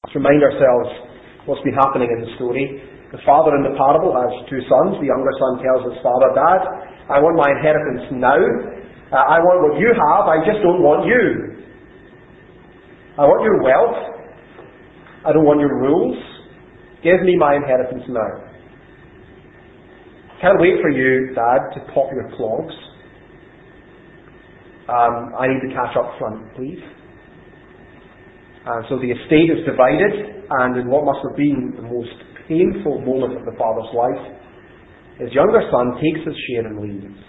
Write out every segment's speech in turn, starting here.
Let's remind ourselves what's been happening in the story. The father in the parable has two sons. The younger son tells his father, "Dad, I want my inheritance now. I want what you have, I just don't want you. I want your wealth. I don't want your rules. Give me my inheritance now. Can't wait for you, Dad, to pop your clogs. I need the cash up front, please." And so the estate is divided, and in what must have been the most painful moment of the father's life, his younger son takes his share and leaves.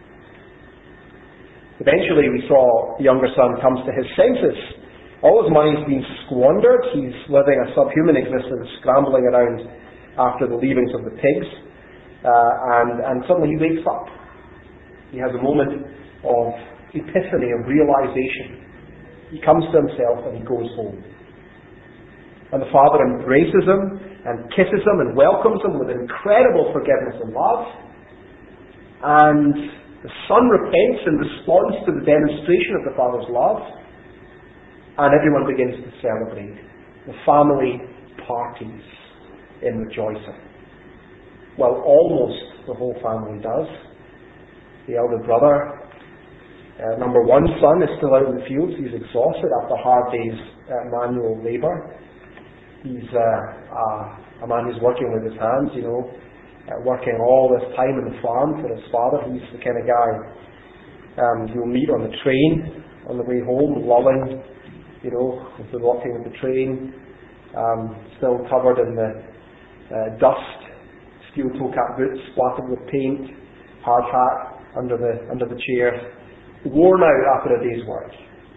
Eventually we saw the younger son comes to his senses. All his money's been squandered. He's living a subhuman existence, scrambling around after the leavings of the pigs. And suddenly he wakes up. He has a moment of epiphany, of realization. He comes to himself and he goes home. And the father embraces him and kisses him and welcomes him with incredible forgiveness and love. And the son repents in response to the demonstration of the father's love. And everyone begins to celebrate. The family parties in rejoicing. Well, almost the whole family does. The elder brother, number one son, is still out in the fields. He's exhausted after a hard day's manual labour. He's a man who's working with his hands, working all this time in the farm for his father. He's the kind of guy you'll meet on the train on the way home, lulling, with the rocking of the train, still covered in the dust, steel toe cap boots splattered with paint, hard hat under the chair, worn out after a day's work.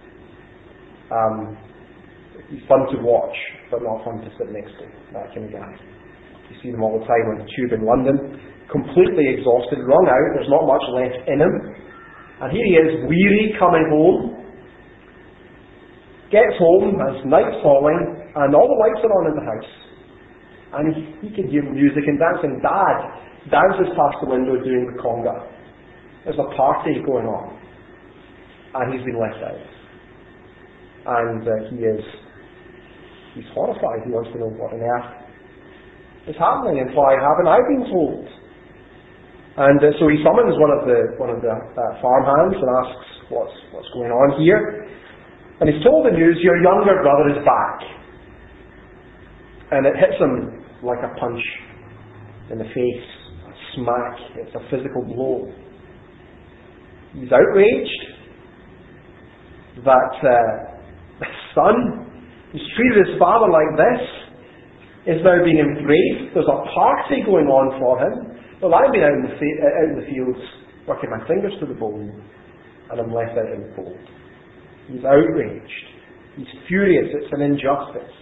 He's fun to watch, but not fun to sit next to, that kind of guy. You see them all the time on the tube in London, completely exhausted, wrung out, there's not much left in him. And here he is, weary, coming home. Gets home as night's falling, and all the lights are on in the house. And he can hear music and dancing. Dad dances past the window doing the conga. There's a party going on. And he's been left out. And he's horrified. He wants to know what on earth is happening and why haven't I been told? And so he summons one of the farmhands and asks what's going on here. And he's told the news, your younger brother is back. And it hits him like a punch in the face, a smack. It's a physical blow. He's outraged that the son who's treated his father like this is now being embraced. There's a party going on for him. Well, I've been out in the fields working my fingers to the bone, and I'm left out in the cold. He's outraged. He's furious. It's an injustice.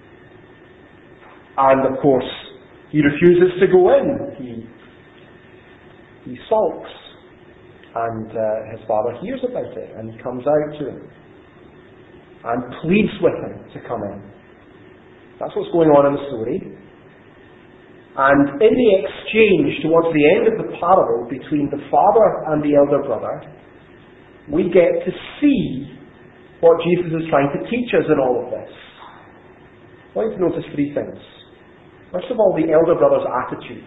And of course, he refuses to go in. He sulks. And his father hears about it, and he comes out to him and pleads with him to come in. That's what's going on in the story. And in the exchange towards the end of the parable between the father and the elder brother, we get to see what Jesus is trying to teach us in all of this. I want you to notice three things. First of all, the elder brother's attitude.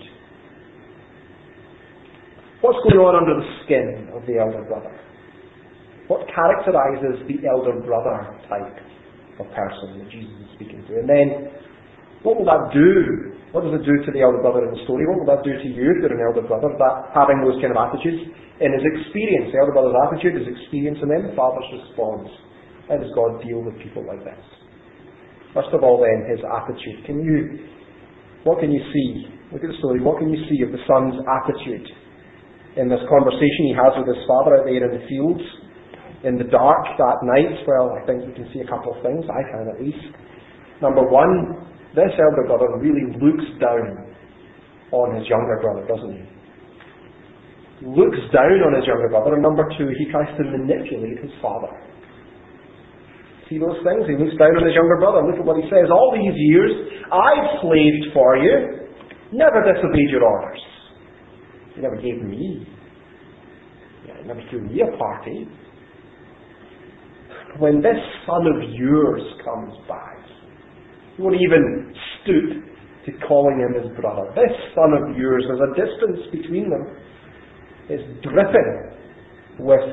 What's going on under the skin of the elder brother? What characterizes the elder brother type of person that Jesus is speaking to? And then, what will that do? What does it do to the elder brother in the story? What will that do to you if you're an elder brother, that having those kind of attitudes? In his experience, the elder brother's attitude, his experience, and then the father's response. How does God deal with people like this? First of all then, his attitude. What can you see? Look at the story. What can you see of the son's attitude in this conversation he has with his father out there in the fields, in the dark that night? Well, I think you can see a couple of things. I can at least. Number one, this elder brother really looks down on his younger brother, doesn't he? Looks down on his younger brother. And number two, he tries to manipulate his father. See those things? He looks down on his younger brother. Look at what he says. All these years, I've slaved for you. Never disobeyed your orders. You never gave me. You never threw me a party. When this son of yours comes back, You won't even stoop to calling him his brother. This son of yours, there's a distance between them. It's dripping with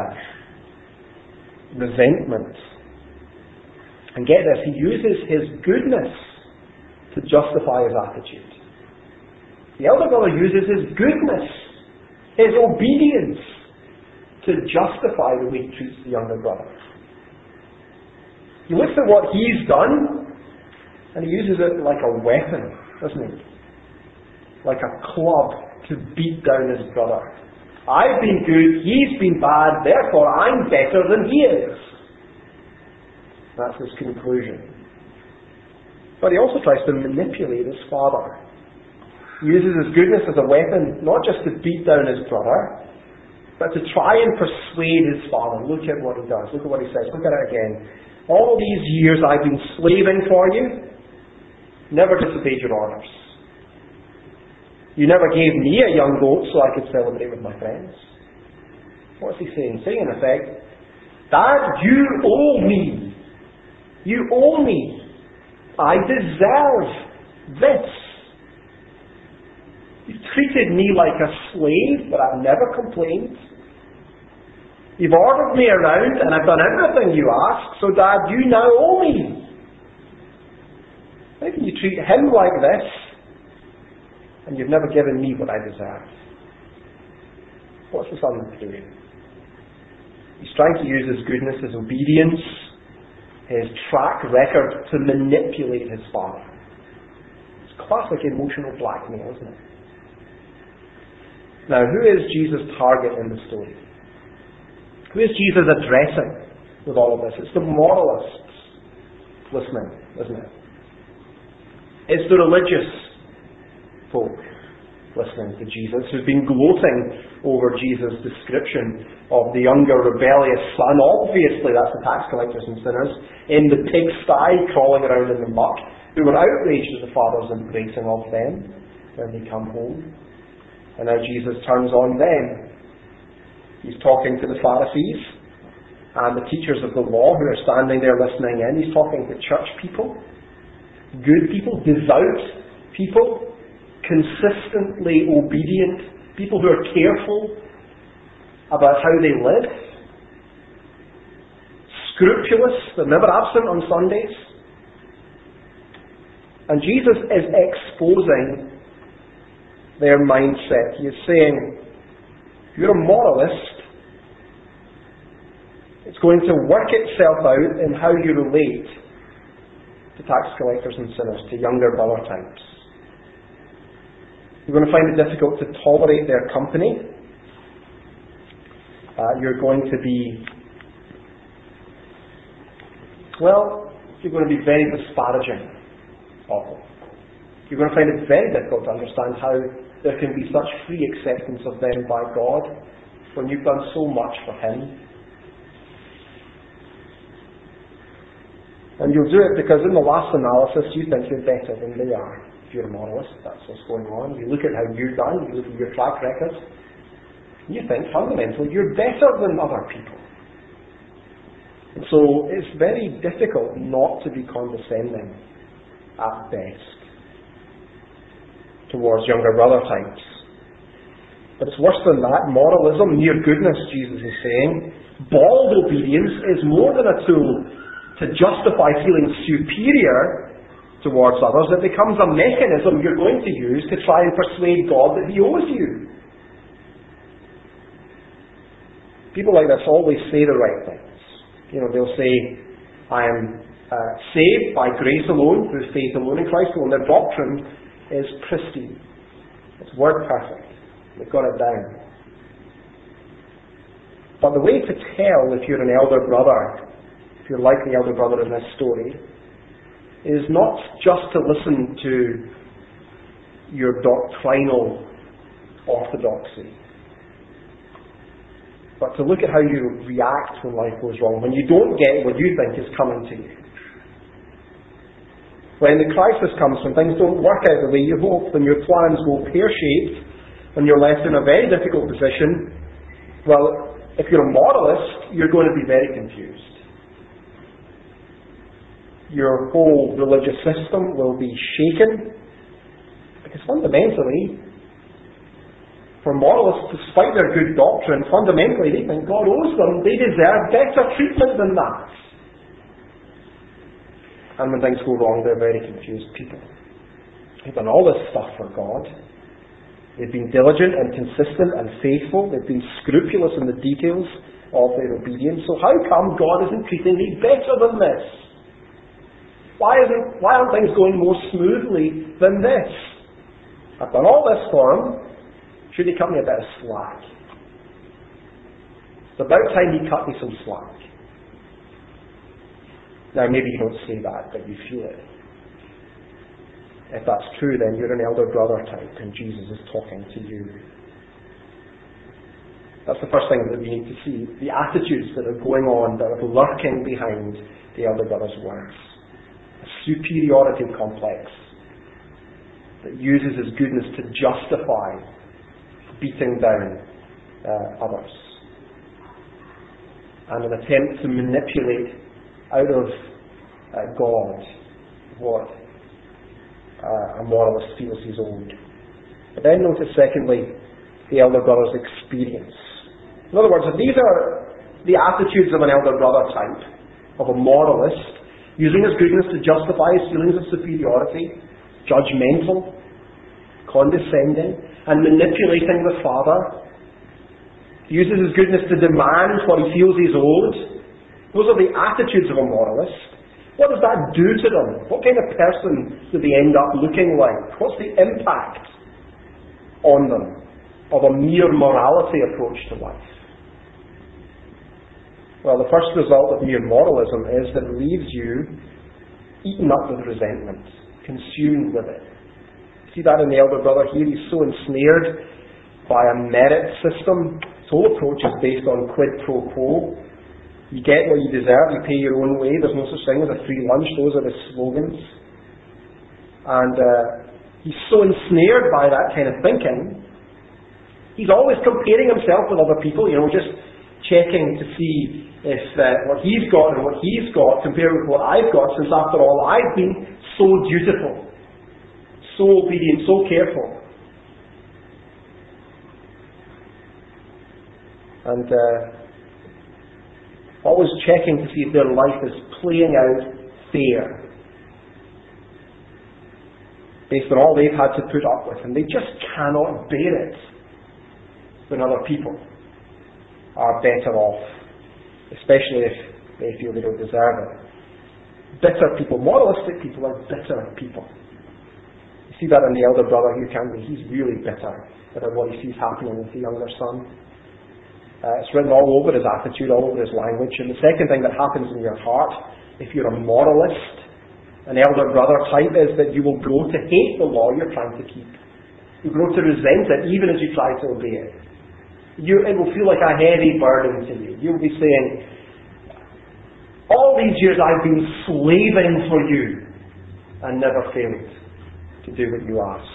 resentment. And get this, he uses his goodness to justify his attitude. The elder brother uses his goodness, his obedience, to justify the way he treats the younger brother. He looks at what he's done, and he uses it like a weapon, doesn't he? Like a club to beat down his brother. I've been good, he's been bad, therefore I'm better than he is. That's his conclusion. But he also tries to manipulate his father. He uses his goodness as a weapon, not just to beat down his brother, but to try and persuade his father. Look at what he does. Look at what he says. Look at it again. All these years I've been slaving for you, never disobeyed your orders. You never gave me a young goat so I could celebrate with my friends. What's he saying? Saying in effect, Dad, you owe me. You owe me. I deserve this. You've treated me like a slave, but I've never complained. You've ordered me around, and I've done everything you ask, so Dad, you now owe me. How can you treat him like this, and you've never given me what I deserve? What's the son doing? He's trying to use his goodness, his obedience, his track record to manipulate his father. It's classic emotional blackmail, isn't it? Now, who is Jesus' target in the story? Who is Jesus addressing with all of this? It's the moralists listening, isn't it? It's the religious folk listening to Jesus, who've been gloating over Jesus' description of the younger rebellious son. Obviously, that's the tax collectors and sinners in the pigsty, crawling around in the muck, who were outraged at the father's embracing of them when they come home. And now Jesus turns on them. He's talking to the Pharisees and the teachers of the law who are standing there listening in. He's talking to church people, good people, devout people, consistently obedient people who are careful about how they live, scrupulous, they're never absent on Sundays. And Jesus is exposing their mindset. He is saying, if you're a moralist, it's going to work itself out in how you relate to tax collectors and sinners, to younger brother types. You're going to find it difficult to tolerate their company. You're going to be, you're going to be very disparaging of them. You're going to find it very difficult to understand how there can be such free acceptance of them by God when you've done so much for Him. And you'll do it because in the last analysis you think you're better than they are. If you're a moralist, that's what's going on. You look at how you've done, you look at your track record, you think fundamentally you're better than other people. And so it's very difficult not to be condescending at best towards younger brother types. But it's worse than that. Moralism, mere goodness, Jesus is saying, bald obedience is more than a tool to justify feeling superior towards others. It becomes a mechanism you're going to use to try and persuade God that He owes you. People like this always say the right things. They'll say, I am saved by grace alone, through faith alone in Christ alone. Their doctrine is pristine. It's word perfect. They've got it down. But the way to tell if you're an elder brother, if you're like the elder brother in this story, is not just to listen to your doctrinal orthodoxy, but to look at how you react when life goes wrong, when you don't get what you think is coming to you. When the crisis comes, when things don't work out the way you hope, when your plans go pear-shaped, when you're left in a very difficult position, well, if you're a moralist, you're going to be very confused. Your whole religious system will be shaken. Because fundamentally, for moralists, despite their good doctrine, fundamentally they think God owes them. They deserve better treatment than that. And when things go wrong, they're very confused people. They've done all this stuff for God. They've been diligent and consistent and faithful. They've been scrupulous in the details of their obedience. So how come God isn't treating me better than this? Why aren't things going more smoothly than this? I've done all this for him. Should he cut me a bit of slack? It's about time he cut me some slack. Now maybe you don't say that, but you feel it. If that's true, then you're an elder brother type, and Jesus is talking to you. That's the first thing that we need to see. The attitudes that are going on, that are lurking behind the elder brother's words. A superiority complex that uses his goodness to justify beating down others. And an attempt to manipulate out of God what a moralist feels he's owed. But then notice secondly, the elder brother's experience. In other words, if these are the attitudes of an elder brother type, of a moralist, using his goodness to justify his feelings of superiority, judgmental, condescending, and manipulating the Father, uses his goodness to demand what he feels he's owed. Those are the attitudes of a moralist. What does that do to them? What kind of person do they end up looking like? What's the impact on them of a mere morality approach to life? Well, the first result of mere moralism is that it leaves you eaten up with resentment, consumed with it. See that in the elder brother here? He's so ensnared by a merit system. His whole approach is based on quid pro quo. You get what you deserve, you pay your own way, there's no such thing as a free lunch, those are the slogans. And he's so ensnared by that kind of thinking, he's always comparing himself with other people, just checking to see if what he's got and what he's got compared with what I've got, since after all I've been so dutiful, so obedient, so careful. And always checking to see if their life is playing out fair, based on all they've had to put up with. And they just cannot bear it when other people are better off, especially if they feel they don't deserve it. Bitter people, moralistic people are bitter people. You see that in the elder brother here, can't you? He's really bitter about what he sees happening with the younger son. It's written all over his attitude, all over his language. And the second thing that happens in your heart, if you're a moralist, an elder brother type, is that you will grow to hate the law you're trying to keep. You grow to resent it even as you try to obey it. It will feel like a heavy burden to you. You'll be saying, all these years I've been slaving for you and never failed to do what you ask.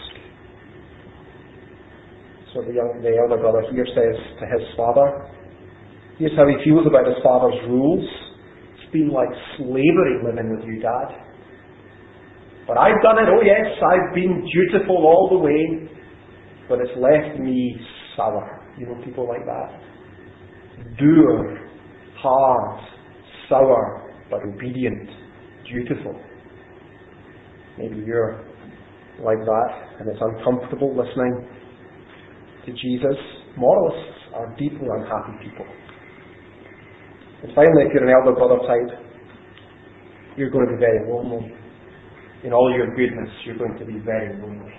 So the elder brother here says to his father, here's how he feels about his father's rules. It's been like slavery living with you, Dad. But I've done it, oh yes, I've been dutiful all the way, but it's left me sour. You know people like that? Dour, hard, sour, but obedient, dutiful. Maybe you're like that, and it's uncomfortable listening to Jesus. Moralists are deeply unhappy people. And finally, if you're an elder brother type, you're going to be very lonely. In all your goodness, you're going to be very lonely.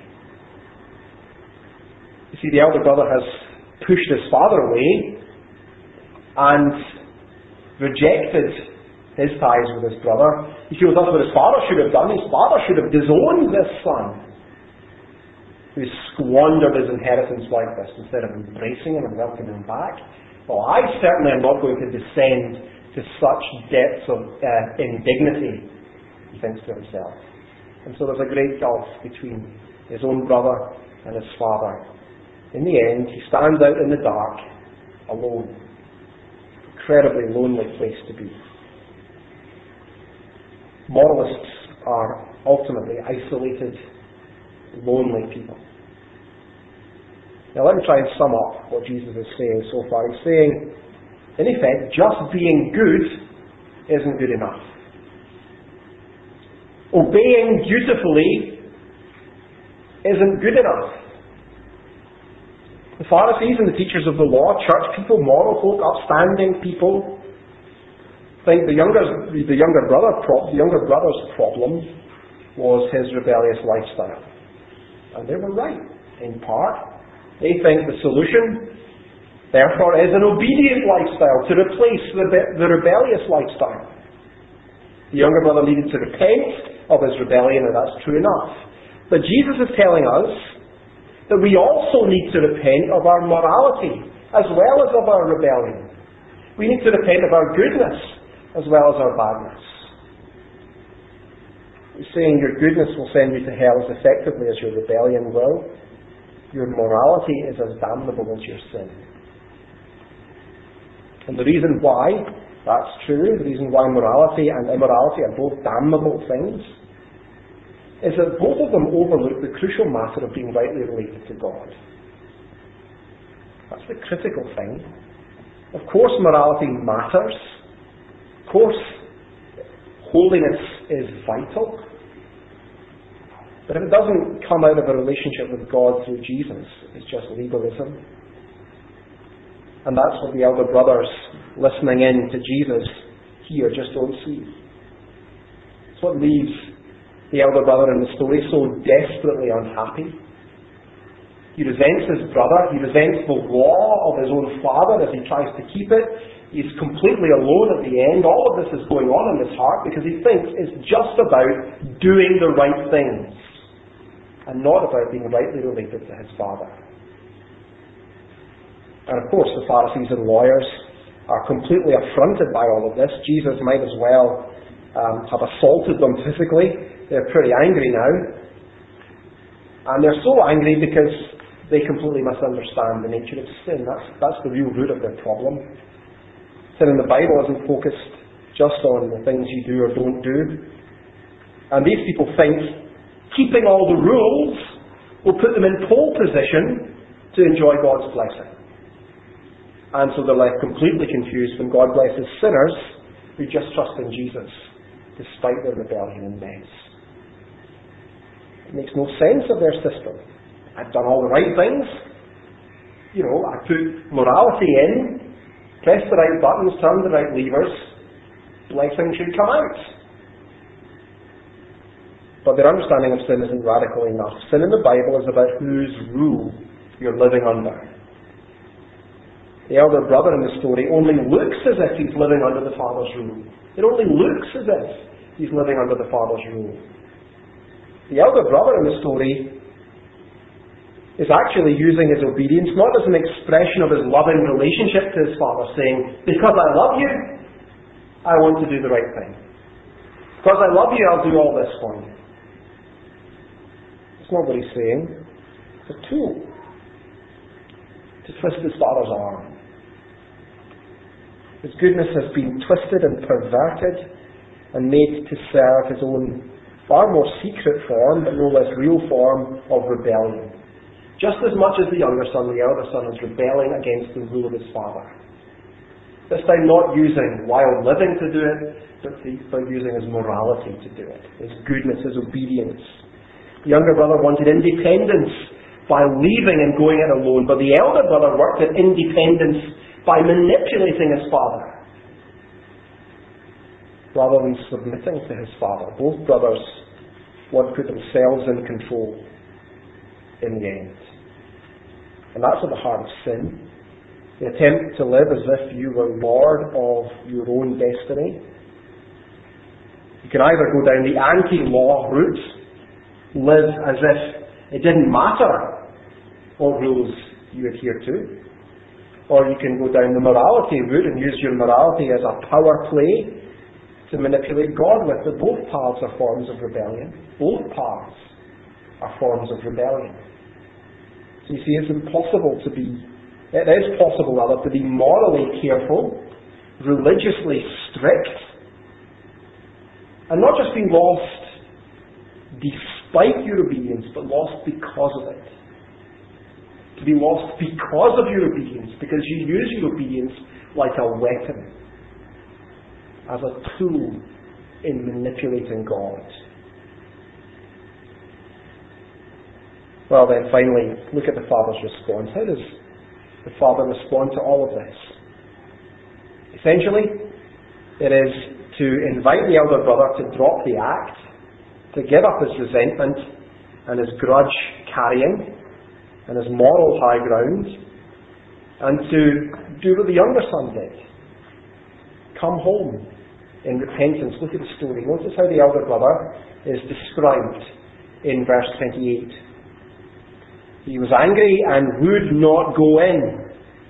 You see, the elder brother has pushed his father away and rejected his ties with his brother. He feels that's what his father should have done. His father should have disowned this son who squandered his inheritance like this instead of embracing him and welcoming him back. Well, I certainly am not going to descend to such depths of indignity, he thinks to himself. And so there's a great gulf between his own brother and his father. In the end, he stands out in the dark, alone. Incredibly lonely place to be. Moralists are ultimately isolated, lonely people. Now let me try and sum up what Jesus is saying so far. He's saying, in effect, just being good isn't good enough. Obeying dutifully isn't good enough. The Pharisees and the teachers of the law, church people, moral folk, upstanding people, think the younger brother's problem was his rebellious lifestyle. And they were right, in part. They think the solution, therefore, is an obedient lifestyle to replace the rebellious lifestyle. The younger brother needed to repent of his rebellion, and that's true enough. But Jesus is telling us that we also need to repent of our morality as well as of our rebellion. We need to repent of our goodness as well as our badness. He's saying your goodness will send you to hell as effectively as your rebellion will. Your morality is as damnable as your sin. And the reason why that's true, the reason why morality and immorality are both damnable things, is that both of them overlook the crucial matter of being rightly related to God. That's the critical thing. Of course morality matters. Of course holiness is vital. But if it doesn't come out of a relationship with God through Jesus, it's just legalism. And that's what the elder brothers listening in to Jesus here just don't see. It's what leaves the elder brother in the story so desperately unhappy. He resents his brother. He resents the law of his own father as he tries to keep it. He's completely alone at the end. All of this is going on in his heart because he thinks it's just about doing the right things and not about being rightly related to his father. And of course the Pharisees and lawyers are completely affronted by all of this. Jesus might as well have assaulted them physically. They're pretty angry now. And they're so angry because they completely misunderstand the nature of sin. That's the real root of their problem. Sin in the Bible isn't focused just on the things you do or don't do. And these people think keeping all the rules will put them in pole position to enjoy God's blessing. And so they're left completely confused when God blesses sinners who just trust in Jesus despite their rebellion and mess. It makes no sense of their system. I've done all the right things. I put morality in, pressed the right buttons, turned the right levers. Blessing should come out. But their understanding of sin isn't radical enough. Sin in the Bible is about whose rule you're living under. The elder brother in the story only looks as if he's living under the father's rule. It only looks as if he's living under the father's rule. The elder brother in the story is actually using his obedience not as an expression of his loving relationship to his father, saying, because I love you, I want to do the right thing. Because I love you, I'll do all this for you. That's not what he's saying. It's a tool to twist his father's arm. His goodness has been twisted and perverted and made to serve his own far more secret form, but no less real form of rebellion. Just as much as the younger son, the elder son is rebelling against the rule of his father. This time not using wild living to do it, but using his morality to do it. His goodness, his obedience. The younger brother wanted independence by leaving and going it alone, but the elder brother worked at independence by manipulating his father rather than submitting to his father. Both brothers want to put themselves in control in the end. And that's at the heart of sin. The attempt to live as if you were Lord of your own destiny. You can either go down the anti-law route, live as if it didn't matter what rules you adhere to, or you can go down the morality route and use your morality as a power play to manipulate God with. But both paths are forms of rebellion. Both paths are forms of rebellion. So you see, it is possible to be morally careful, religiously strict, And not just being lost despite your obedience, but lost because of it. To be lost because of your obedience, because you use your obedience like a weapon, as a tool in manipulating God. Well then, finally, look at the Father's response. How does the Father respond to all of this? Essentially, it is to invite the elder brother to drop the act, to give up his resentment and his grudge carrying and his moral high ground, and to do what the younger son did. Come home in repentance. Look at the story. Notice how the elder brother is described in verse 28. He was angry and would not go in.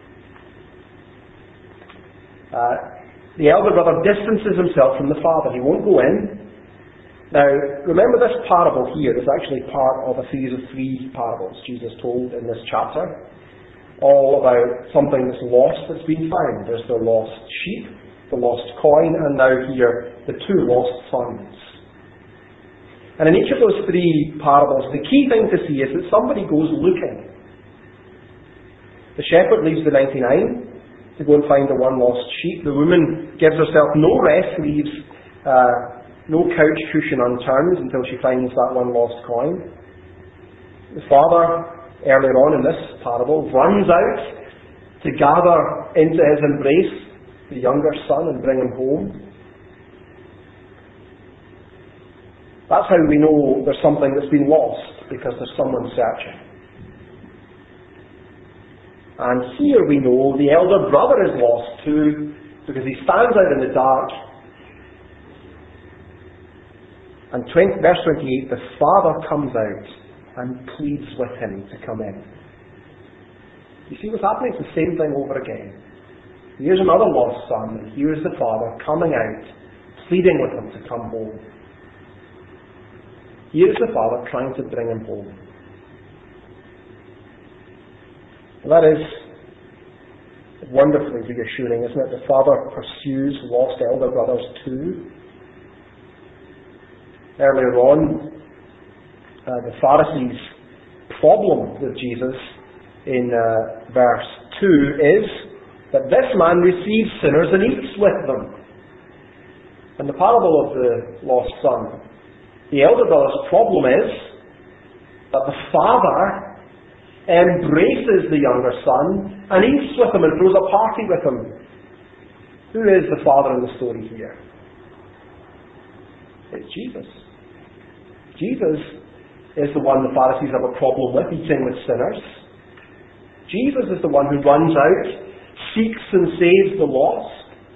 The elder brother distances himself from the father. He won't go in. Now, remember this parable here is actually part of a series of 3 parables Jesus told in this chapter, all about something that's lost that's been found. There's the lost sheep, the lost coin, and now here, the 2 lost sons. And in each of those 3 parables, the key thing to see is that somebody goes looking. The shepherd leaves the 99 to go and find the 1 lost sheep. The woman gives herself no rest, leaves no couch cushion unturned until she finds that 1 lost coin. The father, earlier on in this parable, runs out to gather into his embrace the younger son and bring him home. That's how we know there's something that's been lost, because there's someone searching. And here we know the elder brother is lost too, because he stands out in the dark. And verse 28, the father comes out and pleads with him to come in. You see what's happening? It's the same thing over again. Here's another lost son, and here's the father coming out, pleading with him to come home. Here's the father trying to bring him home. That is wonderfully reassuring, isn't it? The father pursues lost elder brothers too. Earlier on, the Pharisees' problem with Jesus in verse 2 is that this man receives sinners and eats with them. In the parable of the lost son, the elder brother's problem is that the father embraces the younger son and eats with him and throws a party with him. Who is the father in the story here? It's Jesus. Jesus is the one the Pharisees have a problem with, eating with sinners. Jesus is the one who runs out, seeks and saves the lost.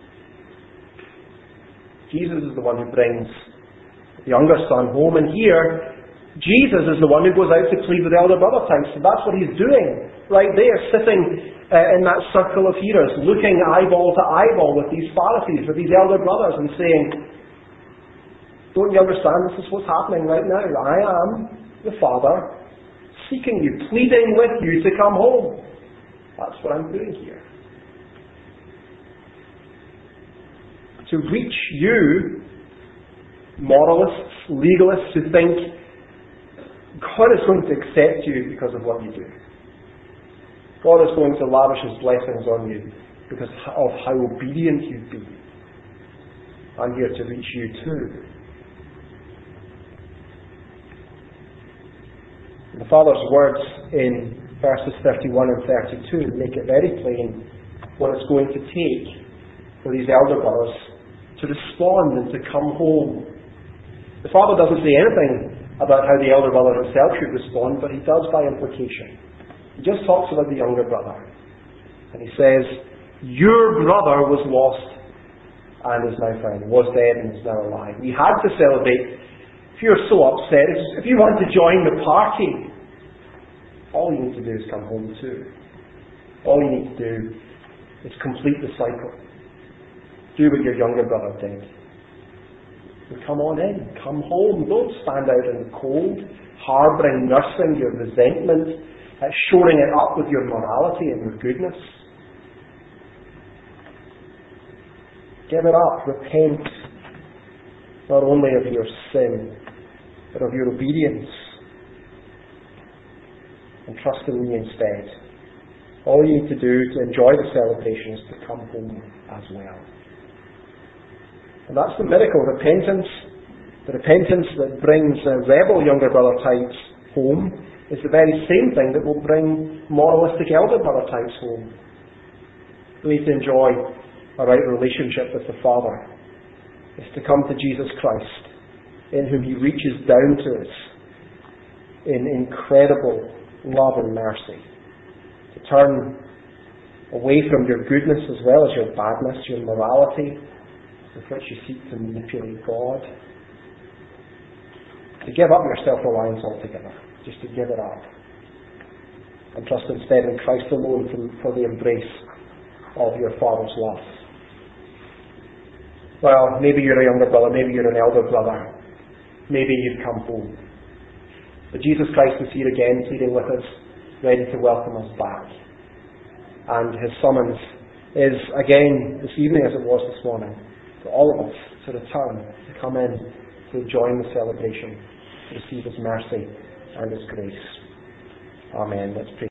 Jesus is the one who brings the younger son home. And here, Jesus is the one who goes out to plead with the elder brother types. So that's what he's doing right there, sitting in that circle of hearers, looking eyeball to eyeball with these Pharisees, with these elder brothers, and saying, don't you understand? This is what's happening right now. I am the Father seeking you, pleading with you to come home. That's what I'm doing here. To reach you, moralists, legalists who think God is going to accept you because of what you do. God is going to lavish His blessings on you because of how obedient you've been. I'm here to reach you too. The Father's words in verses 31 and 32 make it very plain what it's going to take for these elder brothers to respond and to come home. The Father doesn't say anything about how the elder brother himself should respond, but he does by implication. He just talks about the younger brother. And he says, your brother was lost and is now found, was dead and is now alive. We had to celebrate. If you're so upset, if you want to join the party, all you need to do is come home too. All you need to do is complete the cycle. Do what your younger brother did. And come on in, come home. Don't stand out in the cold, harbouring, nursing your resentment, shoring it up with your morality and your goodness. Give it up, repent, not only of your sin, but of your obedience, and trust in me instead. All you need to do to enjoy the celebration is to come home as well. And that's the miracle, repentance. The repentance that brings rebel younger brother types home is the very same thing that will bring moralistic elder brother types home. We need to enjoy a right relationship with the Father. Is to come to Jesus Christ, in whom He reaches down to us in incredible love and mercy. To turn away from your goodness as well as your badness, your morality, with which you seek to manipulate God. To give up your self-reliance altogether, just to give it up. And trust instead in Christ alone for the embrace of your Father's love. Well, maybe you're a younger brother, maybe you're an elder brother, maybe you've come home. But Jesus Christ is here again, pleading with us, ready to welcome us back. And His summons is again this evening, as it was this morning, to all of us to return, to come in, to join the celebration, to receive His mercy and His grace. Amen. Let's pray.